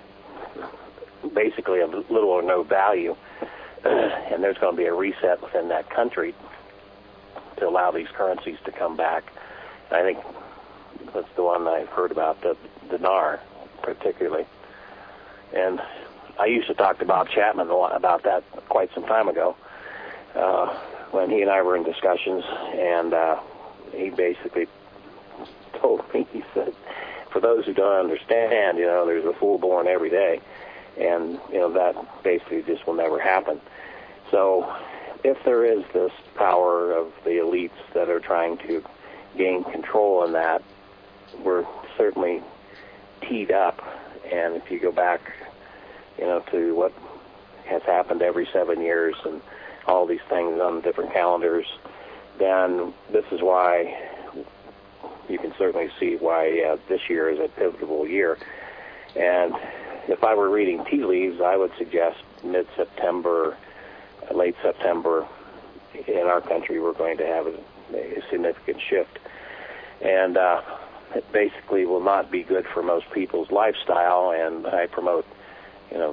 basically have little or no value. And there's going to be a reset within that country to allow these currencies to come back. And I think that's the one I've heard about, the dinar particularly. And I used to talk to Bob Chapman a lot about that quite some time ago uh, when he and I were in discussions, and uh, he basically told me, he said, for those who don't understand, you know, there's a fool born every day. And, you know, that basically just will never happen. So if there is this power of the elites that are trying to gain control in that, we're certainly teed up. And if you go back, you know, to what has happened every seven years and all these things on different calendars, then this is why you can certainly see why uh, this year is a pivotal year. And if I were reading tea leaves, I would suggest mid-September, late September, in our country, we're going to have a, a significant shift. And uh, it basically will not be good for most people's lifestyle, and I promote, you know,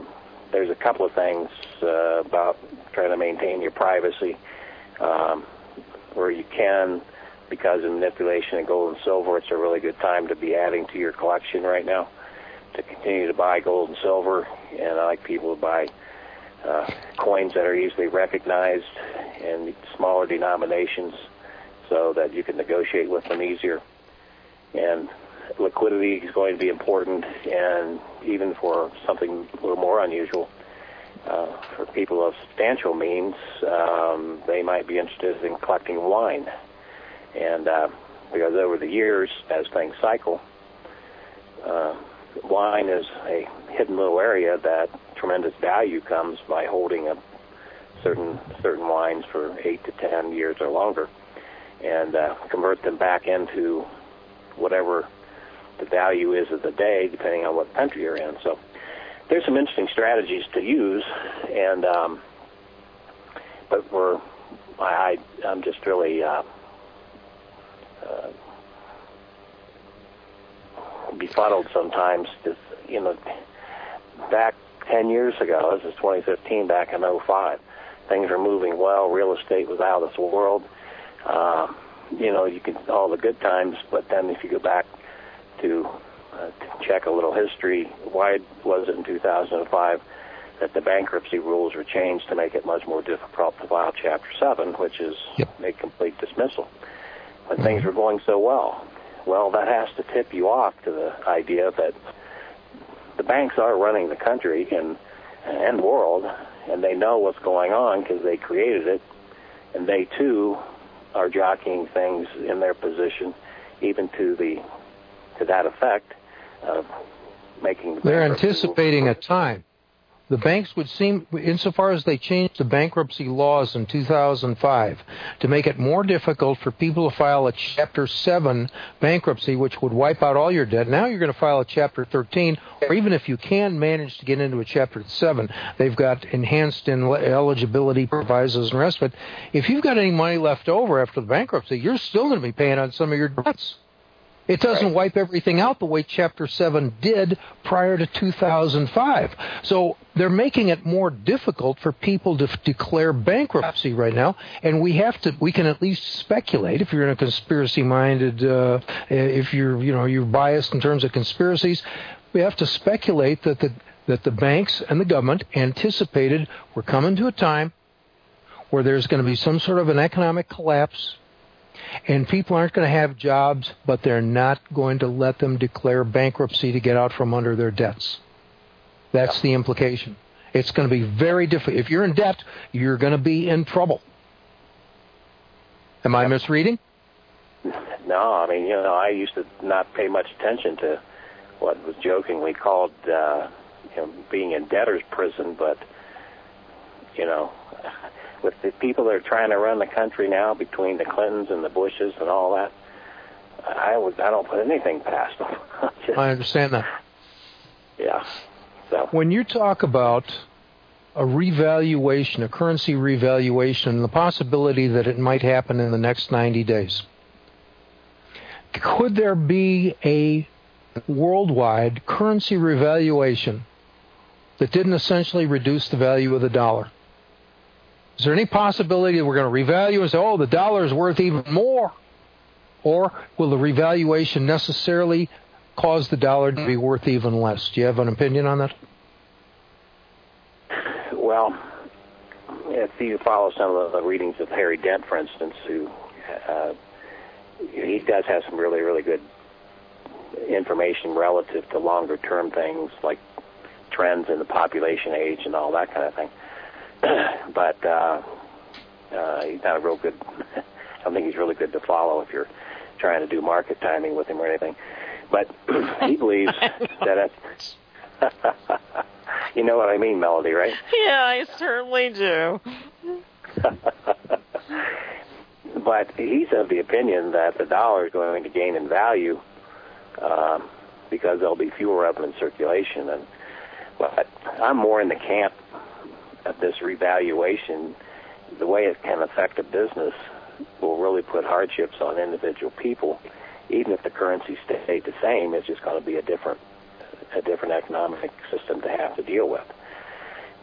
there's a couple of things uh, about trying to maintain your privacy um, where you can, because of manipulation of gold and silver. It's a really good time to be adding to your collection right now, to continue to buy gold and silver. And I like people to buy uh, coins that are easily recognized in smaller denominations so that you can negotiate with them easier. And liquidity is going to be important, and even for something a little more unusual, uh, for people of substantial means, um, they might be interested in collecting wine. And uh, because over the years, as things cycle, uh, wine is a hidden little area that tremendous value comes by holding a certain certain wines for eight to ten years or longer, and uh, convert them back into whatever the value is of the day, depending on what country you're in. So there's some interesting strategies to use, and um, but we're I, I'm just really uh, uh, befuddled sometimes. Because, you know, back ten years ago, this is twenty fifteen, back in oh five, things were moving well. Real estate was out of this world. Uh, you know, you could all the good times, but then if you go back to, uh, to check a little history, why was it in two thousand five that the bankruptcy rules were changed to make it much more difficult to file Chapter seven, which is yep. a complete dismissal, when mm-hmm. things were going so well? Well, that has to tip you off to the idea that the banks are running the country and and world, and they know what's going on because they created it, and they too are jockeying things in their position, even to the to that effect of making. The They're anticipating a time. The banks would seem, insofar as they changed the bankruptcy laws in two thousand five to make it more difficult for people to file a Chapter seven bankruptcy, which would wipe out all your debt. Now you're going to file a Chapter thirteen, or even if you can manage to get into a Chapter seven, they've got enhanced in eligibility provisos and the rest of it. If you've got any money left over after the bankruptcy, you're still going to be paying on some of your debts. It doesn't right. wipe everything out the way Chapter seven did prior to two thousand five. So they're making it more difficult for people to f- declare bankruptcy right now, and we have to. We can at least speculate. If you're in a conspiracy-minded, uh, if you're, you know, you're biased in terms of conspiracies, we have to speculate that the that the banks and the government anticipated we're coming to a time where there's going to be some sort of an economic collapse. And people aren't going to have jobs, but they're not going to let them declare bankruptcy to get out from under their debts. That's yeah. the implication. It's going to be very difficult. If you're in debt, you're going to be in trouble. Am I yep. misreading? No, I mean, you know, I used to not pay much attention to what was jokingly called uh, you know, being in debtor's prison, but, you know, with the people that are trying to run the country now, between the Clintons and the Bushes and all that, I would I don't put anything past them. Just, I understand that. Yeah. So when you talk about a revaluation, a currency revaluation, the possibility that it might happen in the next ninety days, could there be a worldwide currency revaluation that didn't essentially reduce the value of the dollar? Is there any possibility that we're going to revalue and say, oh, the dollar is worth even more? Or will the revaluation necessarily cause the dollar to be worth even less? Do you have an opinion on that? Well, if you follow some of the readings of Harry Dent, for instance, who uh, he does have some really, really good information relative to longer-term things like trends in the population age and all that kind of thing. But uh, uh, he's not a real good, I don't think he's really good to follow if you're trying to do market timing with him or anything. But he believes that it's, you know what I mean, Melody, right? Yeah, I certainly do. But he's of the opinion that the dollar is going to gain in value uh, because there'll be fewer of them in circulation. And but I'm more in the camp of this revaluation. The way it can affect a business will really put hardships on individual people. Even if the currency stayed the same, it's just going to be a different, a different economic system to have to deal with.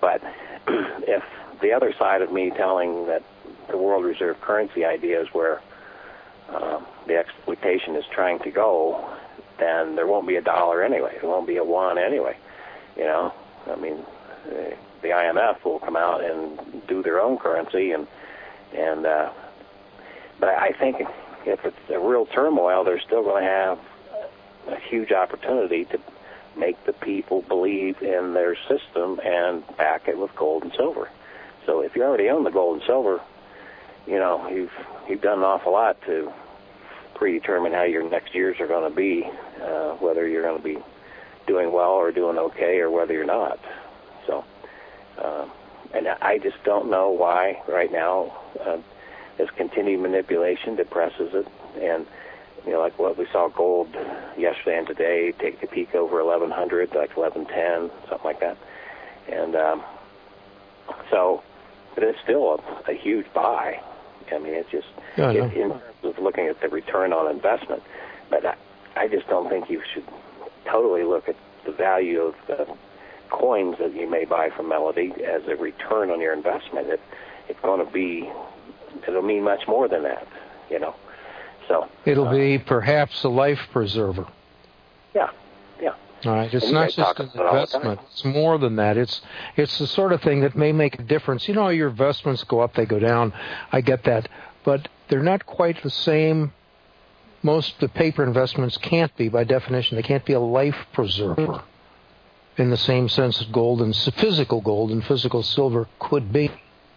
But if the other side of me telling that the world reserve currency idea is where um, the exploitation is trying to go, then there won't be a dollar anyway. There won't be a yuan anyway. You know, I mean, uh, the I M F will come out and do their own currency, and and uh, but I think if it's a real turmoil, they're still going to have a huge opportunity to make the people believe in their system and back it with gold and silver. So if you already own the gold and silver, you know, you've you've done an awful lot to predetermine how your next years are going to be, uh, whether you're going to be doing well or doing okay, or whether you're not. So, uh, and I just don't know why right now uh, this continued manipulation depresses it. And you know, like what we saw gold yesterday and today take a peak over eleven hundred, like eleven ten, something like that. And um, so, but it's still a, a huge buy. I mean, it's just yeah, it, in terms of looking at the return on investment. But I, I just don't think you should totally look at the value of the coins that you may buy from Melody as a return on your investment. It, it's going to be, it'll mean much more than that, you know. So it'll uh, be perhaps a life preserver. Yeah, yeah. All right, it's not just an investment. It's more than that. It's it's the sort of thing that may make a difference. You know, your investments go up, they go down. I get that, but they're not quite the same. Most of the paper investments can't be, by definition. They can't be a life preserver in the same sense that gold and physical gold and physical silver could be.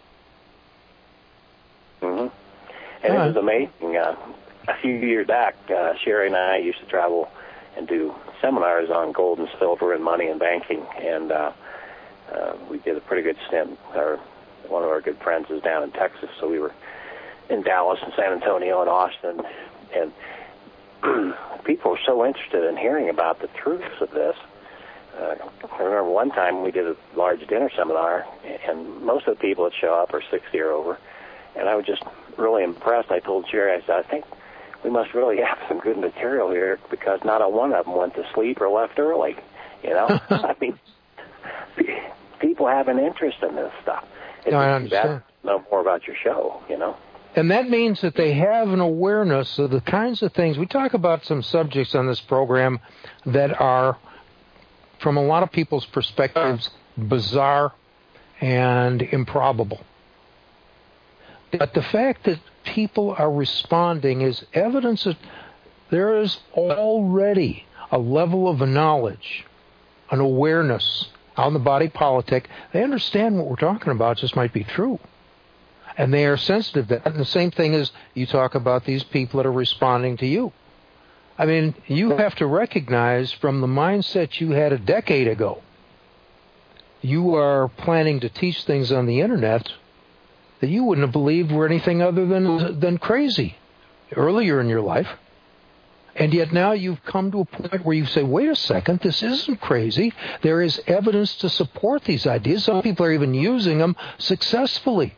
Mm-hmm. And All it was amazing. Uh, a few years back, uh, Sherry and I used to travel and do seminars on gold and silver and money and banking, and uh, uh, we did a pretty good stint. Our, one of our good friends is down in Texas, so we were in Dallas and San Antonio and Austin, and people were so interested in hearing about the truths of this. Uh, I remember one time we did a large dinner seminar, and most of the people that show up are sixty or over, and I was just really impressed. I told Sherry, I said, I think we must really have some good material here, because not a one of them went to sleep or left early. You know, I mean, people have an interest in this stuff. It's no, I understand. Know more about your show, you know. And that means that they have an awareness of the kinds of things. We talk about some subjects on this program that are, from a lot of people's perspectives, bizarre and improbable. But the fact that people are responding is evidence that there is already a level of knowledge, an awareness on the body politic. They understand what we're talking about just might be true. And they are sensitive to that. And the same thing is you talk about these people that are responding to you. I mean, you have to recognize from the mindset you had a decade ago, you are planning to teach things on the internet that you wouldn't have believed were anything other than than crazy earlier in your life. And yet now you've come to a point where you say, wait a second, this isn't crazy. There is evidence to support these ideas. Some people are even using them successfully.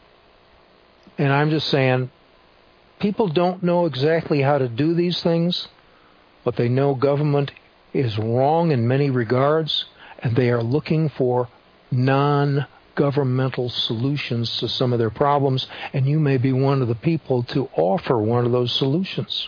And I'm just saying, people don't know exactly how to do these things, but they know government is wrong in many regards, and they are looking for non-governmental solutions to some of their problems, and you may be one of the people to offer one of those solutions.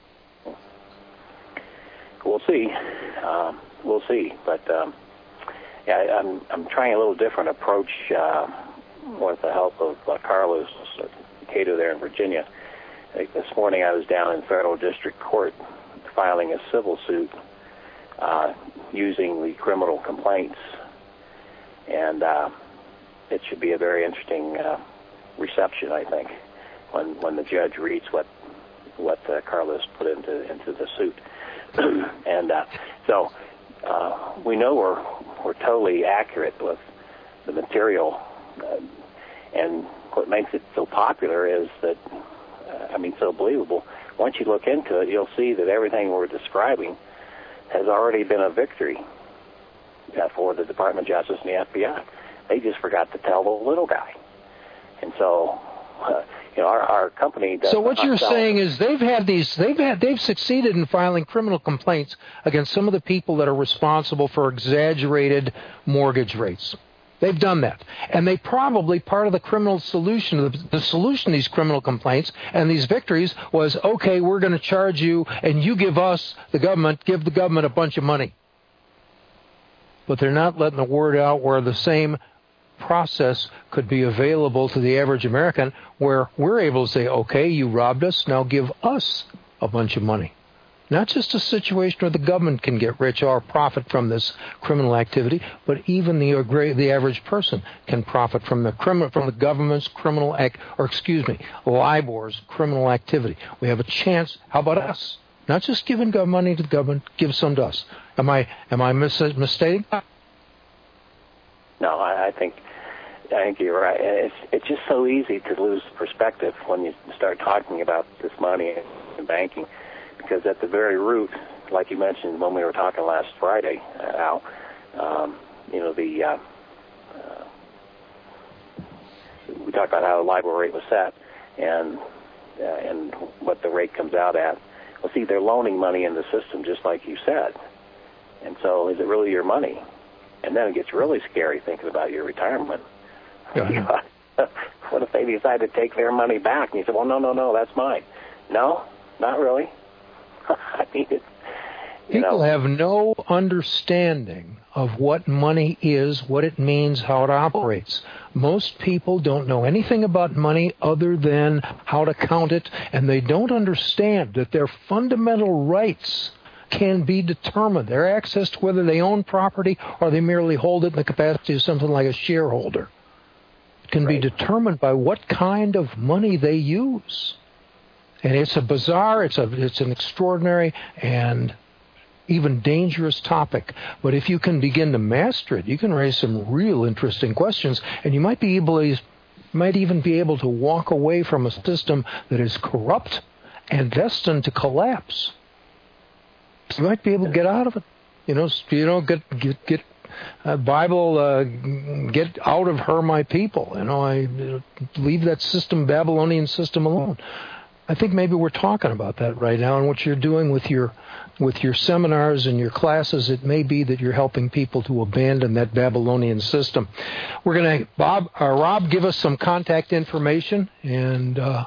We'll see. Um, we'll see. But um, yeah, I'm I'm trying a little different approach uh, with the help of uh, Carlos Cato there in Virginia. Like this morning I was down in federal district court filing a civil suit uh, using the criminal complaints, and uh, it should be a very interesting uh, reception, I think, when when the judge reads what what uh, Carlos put into into the suit. And uh, so uh, we know we're we're totally accurate with the material, uh, and what makes it so popular is that, uh, I mean, so believable. Once you look into it, you'll see that everything we're describing has already been a victory uh, for the Department of Justice and the F B I. They just forgot to tell the little guy, and so. Uh, You know, our, our company does. So what you're saying is they've had these, they've had, they've succeeded in filing criminal complaints against some of the people that are responsible for exaggerated mortgage rates. They've done that. And they probably, part of the criminal solution, the, the solution to these criminal complaints and these victories was, okay, we're going to charge you, and you give us, the government, give the government a bunch of money. But they're not letting the word out where the same process could be available to the average American, where we're able to say, okay, you robbed us, now give us a bunch of money. Not just a situation where the government can get rich or profit from this criminal activity, but even the the average person can profit from the criminal from the government's criminal act, or excuse me, LIBOR's criminal activity. We have a chance. How about us? Not just giving money to the government, give some to us. Am I am I mis- misstating? No, I, I think I think you're right. It's it's just so easy to lose perspective when you start talking about this money and banking. Because at the very root, like you mentioned when we were talking last Friday, uh, Al, um, you know, the uh, uh, we talked about how the LIBOR rate was set and uh, and what the rate comes out at. Well, see, they're loaning money in the system, just like you said. And so, is it really your money? And then it gets really scary thinking about your retirement. Yeah. What if they decide to take their money back? And you say, well, no, no, no, that's mine. No, not really. I mean, it, you People know. have no understanding of what money is, what it means, how it operates. Most people don't know anything about money other than how to count it, and they don't understand that their fundamental rights can be determined. Their access to whether they own property or they merely hold it in the capacity of something like a shareholder can Right. be determined by what kind of money they use. And it's a bizarre, it's a, it's an extraordinary and even dangerous topic. But if you can begin to master it, you can raise some real interesting questions, and you might be able to, might even be able to walk away from a system that is corrupt and destined to collapse. You might be able to get out of it. You know, you know, get get get. Uh, Bible, uh, get out of her, my people. You know, I uh, leave that system, Babylonian system, alone. I think maybe we're talking about that right now, and what you're doing with your with your seminars and your classes, it may be that you're helping people to abandon that Babylonian system. We're going to, Bob, uh, Rob, give us some contact information, and uh,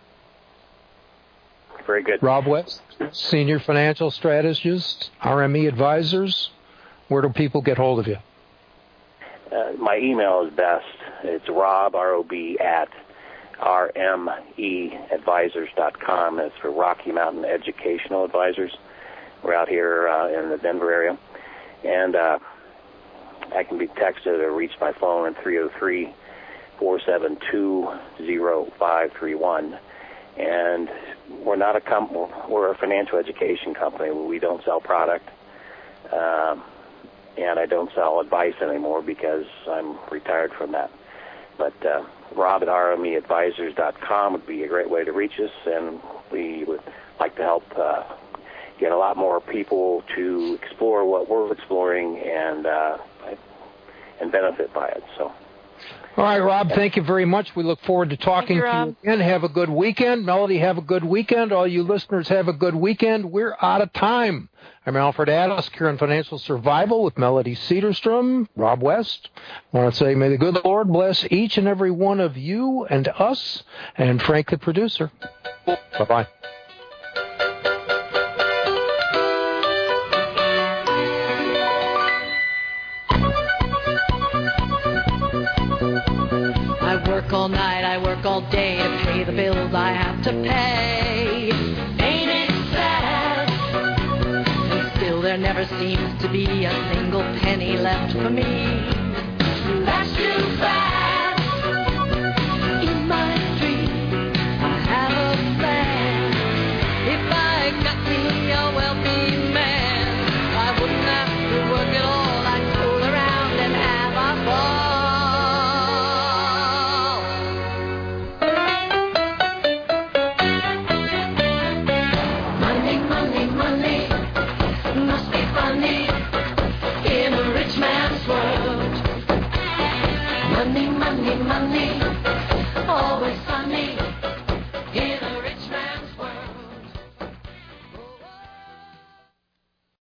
Very good. Rob West, Senior Financial Strategist, R M E Advisors. Where do people get hold of you? Uh, my email is best. It's Rob, R O B, at R M E advisors dot com. That's for Rocky Mountain Educational Advisors. We're out here uh, in the Denver area. And uh, I can be texted or reached by phone at three oh three, four seven two, oh five three one. And we're not a com- we're a financial education company. We don't sell product. Um, and I don't sell advice anymore because I'm retired from that. But uh, Rob at R M E advisors dot com would be a great way to reach us, and we would like to help uh, get a lot more people to explore what we're exploring and uh, and benefit by it. So. All right, Rob, thank you very much. We look forward to talking you, to Rob. you again. Have a good weekend. Melody, have a good weekend. All you listeners, have a good weekend. We're out of time. I'm Alfred Addis, here on Financial Survival with Melody Cedarstrom, Rob West. I want to say, may the good Lord bless each and every one of you and us, and Frank, the producer. Bye-bye. I work all night, I work all day to pay the bills I have to pay. Ain't it sad? And still there never seems to be a single penny left for me. That's too bad. In my dream, I have a plan. If I got me a wealthy man, I wouldn't have to work at all. I'd fool around and have a ball. Money, money, money.